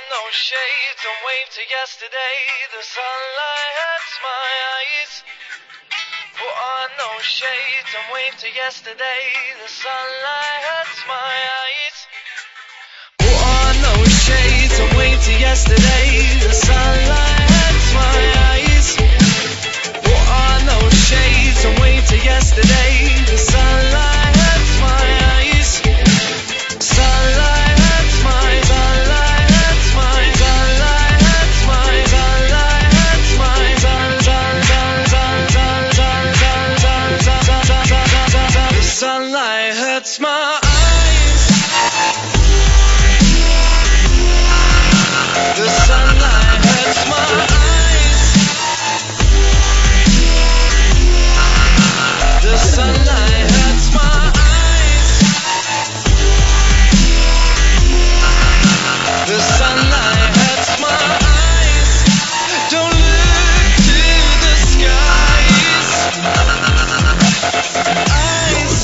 no shade, don't wait till yesterday. The sunlight hurts my eyes. Put on no shade, don't wait till yesterday. The sunlight hurts my eyes. Put on no shade, don't wait till yesterday. The sunlight hurts my eyes. Put on no shade, don't wait till yesterday. The sunlight hurts my eyes. Sunlight hurts my, sunlight hurts my, sunlight hurts my, sunlight hurts my, the sunlight hurts my eyes. The sunlight hurts my eyes. The sunlight hurts my eyes. The sunlight hurts my eyes. Don't look to the skies. Eyes.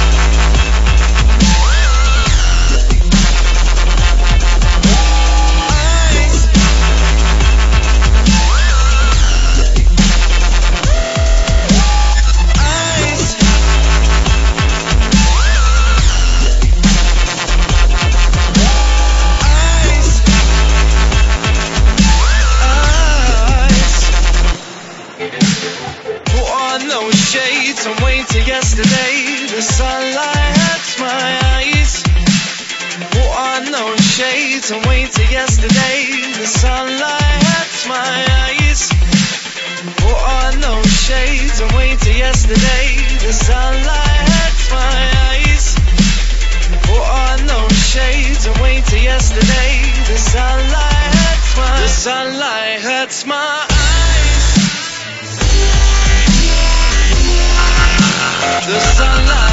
Shades, I'm waiting yesterday. The sunlight hurts my eyes. Put on no shades, I'm waiting yesterday. The sunlight hurts my eyes. Put on no shades, I'm waiting yesterday. The sunlight hurts my eyes. Put on no shades, I'm waiting yesterday. The sunlight hurts my, the sunlight hurts my eyes. The sunlight